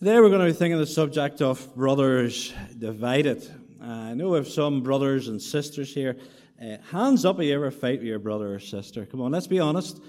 Today we're going to be thinking the subject of brothers divided. I know we have some brothers and sisters here. Hands up if you ever fight with your brother or sister. Come on, let's be honest.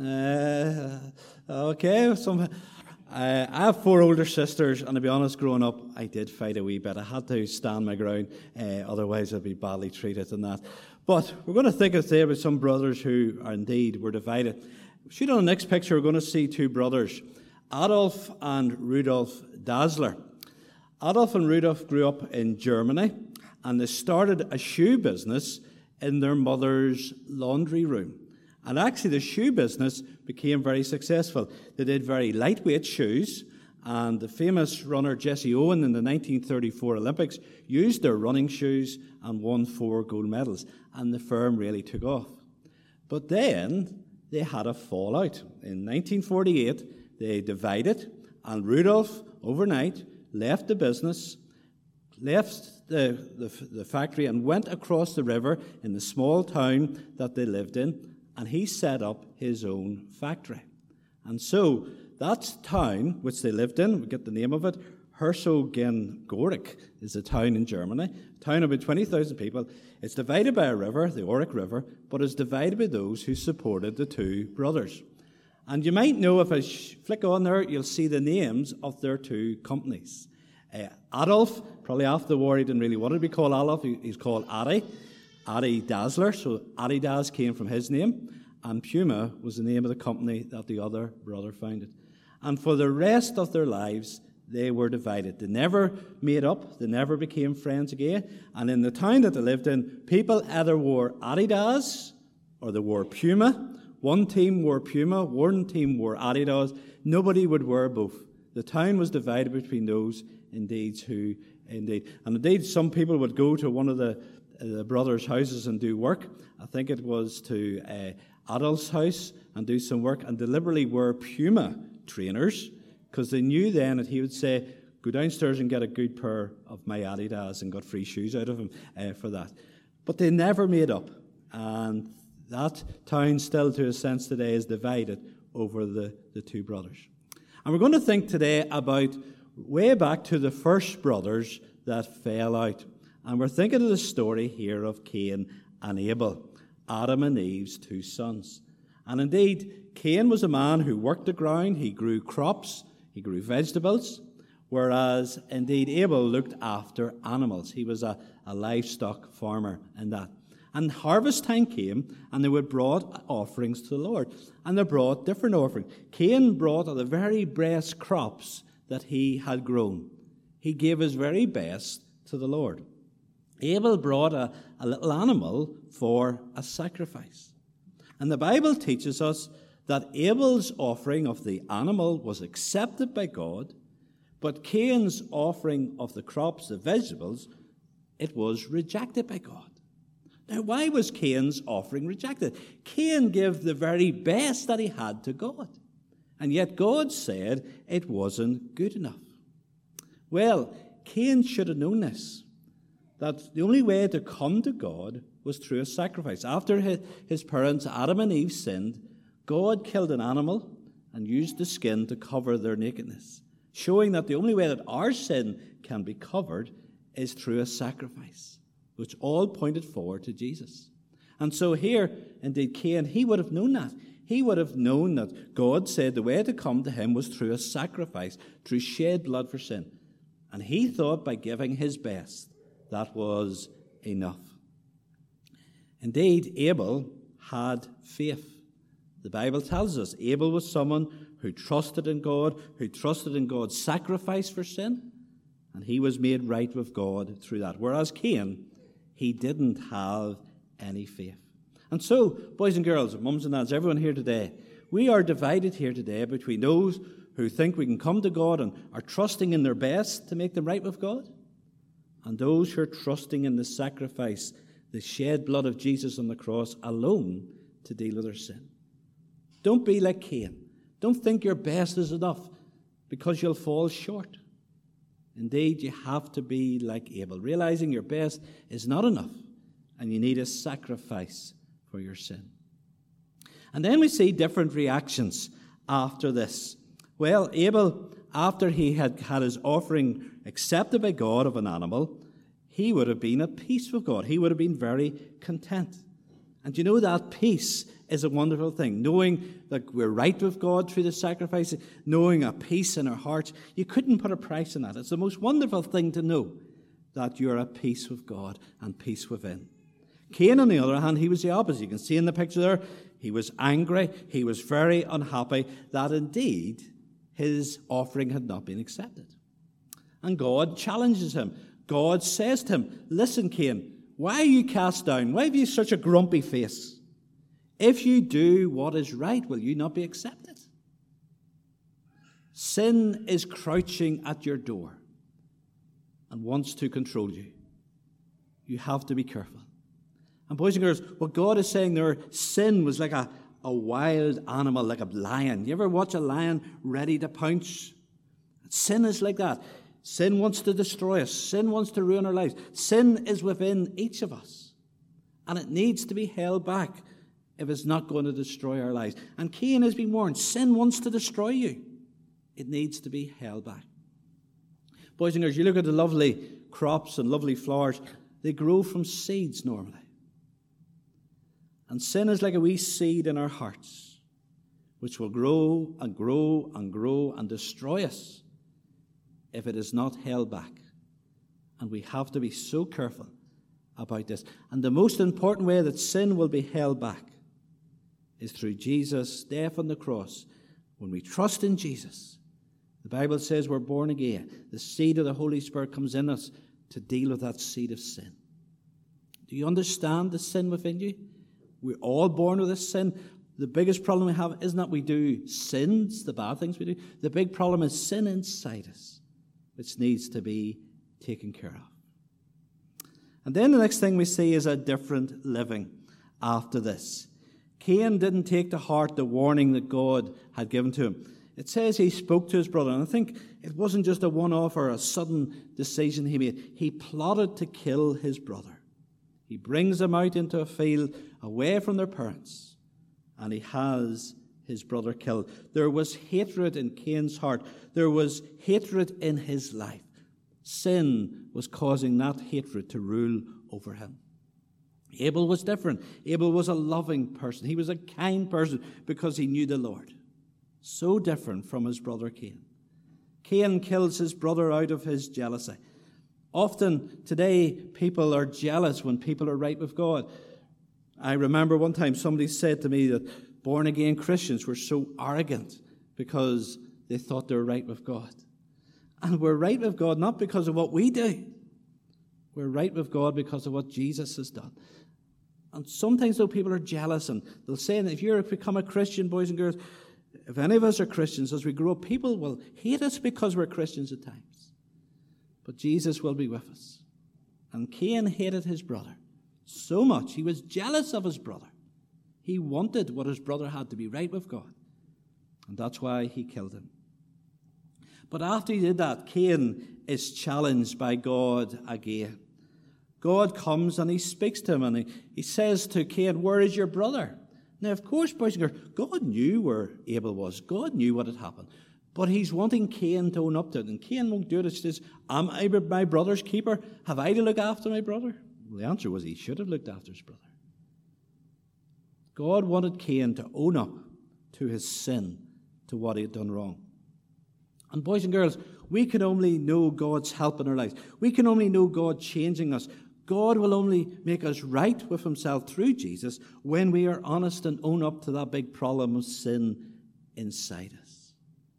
Okay. I have 4 older sisters, and to be honest, growing up, I did fight a wee bit. I had to stand my ground, otherwise I'd be badly treated in that. But we're going to think today about some brothers who are indeed were divided. Shoot on the next picture, we're going to see 2 brothers, Adolf and Rudolf Dassler. Adolf and Rudolf grew up in Germany, and they started a shoe business in their mother's laundry room. And actually, the shoe business became very successful. They did very lightweight shoes, and the famous runner Jesse Owen in the 1934 Olympics used their running shoes and won 4 gold medals, and the firm really took off. But then they had a fallout. In 1948, they divided, and Rudolf, overnight, left the business, left the factory, and went across the river in the small town that they lived in, and he set up his own factory. And so that town which they lived in, we get the name of it, Herzogenaurach is a town in Germany, a town of about 20,000 people. It's divided by a river, the Aurich River, but it's divided by those who supported the 2 brothers. And you might know, if I flick on there, you'll see the names of their 2 companies. Adolf, probably after the war, he didn't really want to be called Adolf. He's called Adi Dassler, so Adidas came from his name, and Puma was the name of the company that the other brother founded. And for the rest of their lives, they were divided. They never made up. They never became friends again. And in the town that they lived in, people either wore Adidas or they wore Puma. One team wore Puma, one team wore Adidas. Nobody would wear both. The town was divided between those And indeed, some people would go to one of the brothers' houses and do work. I think it was to Adolf's house and do some work, and deliberately wear Puma trainers, because they knew then that he would say, go downstairs and get a good pair of my Adidas, and got free shoes out of him for that. But they never made up. And that town still, to a sense today, is divided over the 2 brothers. And we're going to think today about way back to the first brothers that fell out. And we're thinking of the story here of Cain and Abel, Adam and Eve's 2 sons. And indeed, Cain was a man who worked the ground, he grew crops, he grew vegetables, whereas indeed Abel looked after animals. He was a livestock farmer in that. And harvest time came, and they would brought offerings to the Lord. And they brought different offerings. Cain brought of the very best crops that he had grown. He gave his very best to the Lord. Abel brought a little animal for a sacrifice. And the Bible teaches us that Abel's offering of the animal was accepted by God, but Cain's offering of the crops, the vegetables, it was rejected by God. Now, why was Cain's offering rejected? Cain gave the very best that he had to God, and yet God said it wasn't good enough. Well, Cain should have known this, that the only way to come to God was through a sacrifice. After his parents, Adam and Eve, sinned, God killed an animal and used the skin to cover their nakedness, showing that the only way that our sin can be covered is through a sacrifice, which all pointed forward to Jesus. And so here, indeed, Cain, he would have known that. He would have known that God said the way to come to him was through a sacrifice, through shed blood for sin. And he thought by giving his best, that was enough. Indeed, Abel had faith. The Bible tells us Abel was someone who trusted in God, who trusted in God's sacrifice for sin, and he was made right with God through that. Whereas Cain, he didn't have any faith. And so, boys and girls, mums and dads, everyone here today, we are divided here today between those who think we can come to God and are trusting in their best to make them right with God, and those who are trusting in the sacrifice, the shed blood of Jesus on the cross alone to deal with their sin. Don't be like Cain. Don't think your best is enough, because you'll fall short. Indeed, you have to be like Abel, realizing your best is not enough, and you need a sacrifice for your sin. And then we see different reactions after this. Well, Abel after he had had his offering accepted by God of an animal, he would have been at peace with God. He would have been very content. And you know that peace is a wonderful thing. Knowing that we're right with God through the sacrifice, knowing a peace in our hearts, you couldn't put a price on that. It's the most wonderful thing to know that you're at peace with God and peace within. Cain, on the other hand, he was the opposite. You can see in the picture there, he was angry, he was very unhappy that indeed his offering had not been accepted. And God challenges him. God says to him, listen, Cain, why are you cast down? Why have you such a grumpy face? If you do what is right, will you not be accepted? Sin is crouching at your door and wants to control you. You have to be careful. And boys and girls, what God is saying there, sin was like a wild animal, like a lion. You ever watch a lion ready to pounce? Sin is like that. Sin wants to destroy us. Sin wants to ruin our lives. Sin is within each of us. And it needs to be held back if it's not going to destroy our lives. And Cain has been warned, sin wants to destroy you. It needs to be held back. Boys and girls, you look at the lovely crops and lovely flowers, they grow from seeds normally. And sin is like a wee seed in our hearts, which will grow and grow and grow and destroy us if it is not held back. And we have to be so careful about this. And the most important way that sin will be held back is through Jesus' death on the cross. When we trust in Jesus, the Bible says we're born again. The seed of the Holy Spirit comes in us to deal with that seed of sin. Do you understand the sin within you? We're all born with this sin. The biggest problem we have isn't that we do sins, the bad things we do. The big problem is sin inside us, which needs to be taken care of. And then the next thing we see is a different living after this. Cain didn't take to heart the warning that God had given to him. It says he spoke to his brother, and I think it wasn't just a one-off or a sudden decision he made. He plotted to kill his brother. He brings them out into a field away from their parents, and he has his brother killed. There was hatred in Cain's heart. There was hatred in his life. Sin was causing that hatred to rule over him. Abel was different. Abel was a loving person. He was a kind person because he knew the Lord. So different from his brother Cain. Cain kills his brother out of his jealousy. Often today, people are jealous when people are right with God. I remember one time somebody said to me that born-again Christians were so arrogant because they thought they were right with God. And we're right with God not because of what we do. We're right with God because of what Jesus has done. And sometimes, though, people are jealous, and they'll say, if you become a Christian, boys and girls, if any of us are Christians, as we grow up, people will hate us because we're Christians at times. But Jesus will be with us. And Cain hated his brother so much. He was jealous of his brother. He wanted what his brother had to be right with God. And that's why he killed him. But after he did that, Cain is challenged by God again. God comes and he speaks to him, and he says to Cain, "Where is your brother?" Now, of course, boys and girls, God knew where Abel was. God knew what had happened. But he's wanting Cain to own up to it. And Cain won't do it. He says, "Am I my brother's keeper? Have I to look after my brother?" Well, the answer was he should have looked after his brother. God wanted Cain to own up to his sin, to what he had done wrong. And boys and girls, we can only know God's help in our lives. We can only know God changing us. God will only make us right with himself through Jesus when we are honest and own up to that big problem of sin inside us.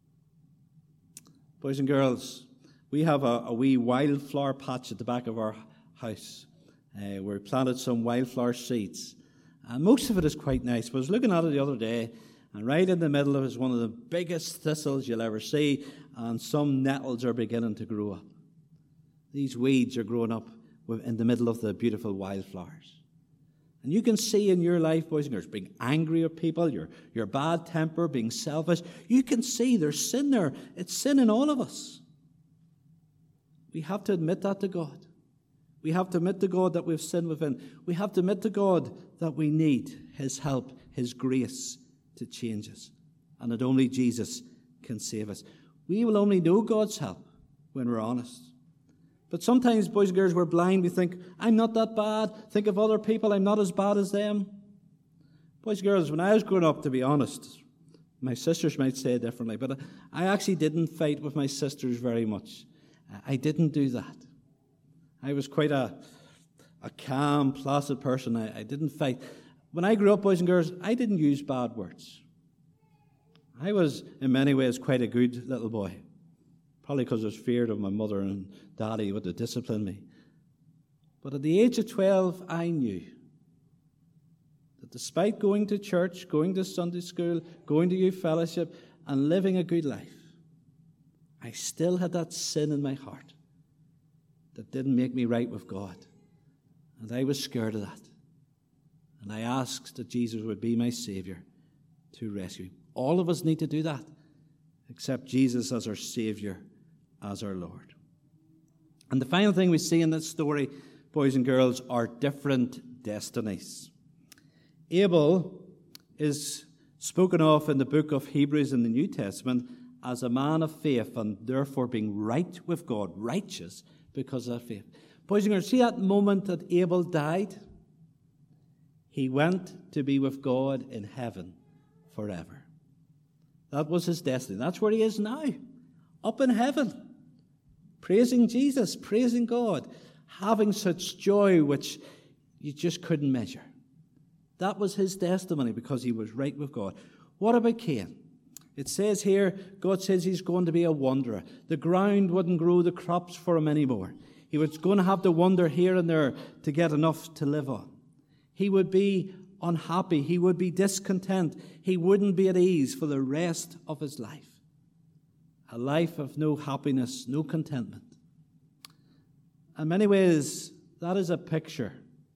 Boys and girls, we have a wee wildflower patch at the back of our house. We planted some wildflower seeds. And most of it is quite nice. But I was looking at it the other day, and right in the middle of it is one of the biggest thistles you'll ever see, and some nettles are beginning to grow up. These weeds are growing up in the middle of the beautiful wildflowers. And you can see in your life, boys and girls, being angry at people, your bad temper, being selfish. You can see there's sin there. It's sin in all of us. We have to admit that to God. We have to admit to God that we've sinned within. We have to admit to God that we need his help, his grace to change us, and that only Jesus can save us. We will only know God's help when we're honest. But sometimes, boys and girls, we're blind. We think, I'm not that bad. Think of other people. I'm not as bad as them. Boys and girls, when I was growing up, to be honest, my sisters might say it differently, but I actually didn't fight with my sisters very much. I didn't do that. I was quite a calm, placid person. I didn't fight. When I grew up, boys and girls, I didn't use bad words. I was, in many ways, quite a good little boy. Probably because I was feared of my mother and daddy would discipline me. But at the age of 12, I knew that despite going to church, going to Sunday school, going to youth fellowship, and living a good life, I still had that sin in my heart that didn't make me right with God. And I was scared of that. And I asked that Jesus would be my Savior to rescue me. All of us need to do that, accept Jesus as our Savior, as our Lord. And the final thing we see in this story, boys and girls, are different destinies. Abel is spoken of in the book of Hebrews in the New Testament as a man of faith and therefore being right with God, righteous because of faith. Boys and girls, see that moment that Abel died? He went to be with God in heaven forever. That was his destiny. That's where he is now, up in heaven, praising Jesus, praising God, having such joy which you just couldn't measure. That was his testimony because he was right with God. What about Cain? It says here, God says he's going to be a wanderer. The ground wouldn't grow the crops for him anymore. He was going to have to wander here and there to get enough to live on. He would be unhappy. He would be discontent. He wouldn't be at ease for the rest of his life. A life of no happiness, no contentment. In many ways, that is a picture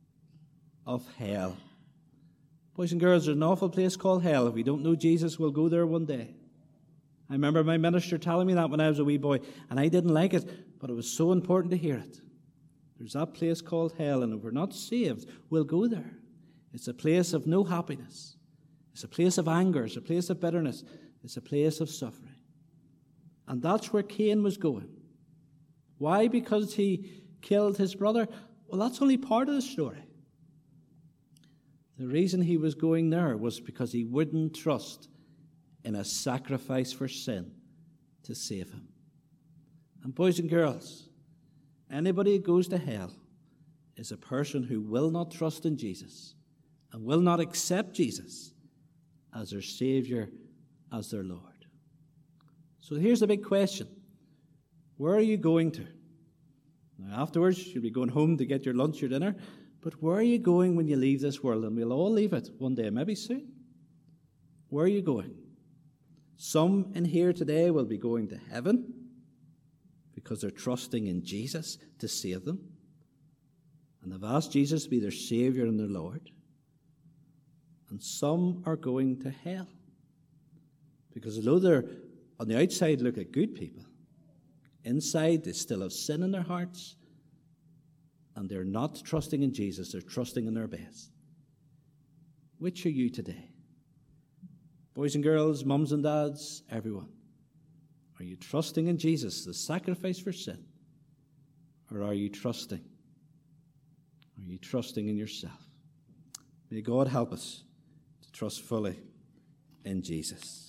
of hell. Boys and girls, there's an awful place called hell. If we don't know Jesus, we'll go there one day. I remember my minister telling me that when I was a wee boy, and I didn't like it, but it was so important to hear it. There's that place called hell, and if we're not saved, we'll go there. It's a place of no happiness. It's a place of anger. It's a place of bitterness. It's a place of suffering. And that's where Cain was going. Why? Because he killed his brother? Well, that's only part of the story. The reason he was going there was because he wouldn't trust in a sacrifice for sin to save him. And boys and girls, anybody who goes to hell is a person who will not trust in Jesus and will not accept Jesus as their Savior, as their Lord. So here's the big question. Where are you going to? Now, afterwards, you'll be going home to get your lunch, your dinner. But where are you going when you leave this world? And we'll all leave it one day, maybe soon. Where are you going? Some in here today will be going to heaven because they're trusting in Jesus to save them. And they've asked Jesus to be their Savior and their Lord. And some are going to hell. Because although they're on the outside look like good people, inside they still have sin in their hearts. And they're not trusting in Jesus, they're trusting in their best. Which are you today? Boys and girls, mums and dads, everyone. Are you trusting in Jesus, the sacrifice for sin? Or are you trusting? Are you trusting in yourself? May God help us to trust fully in Jesus.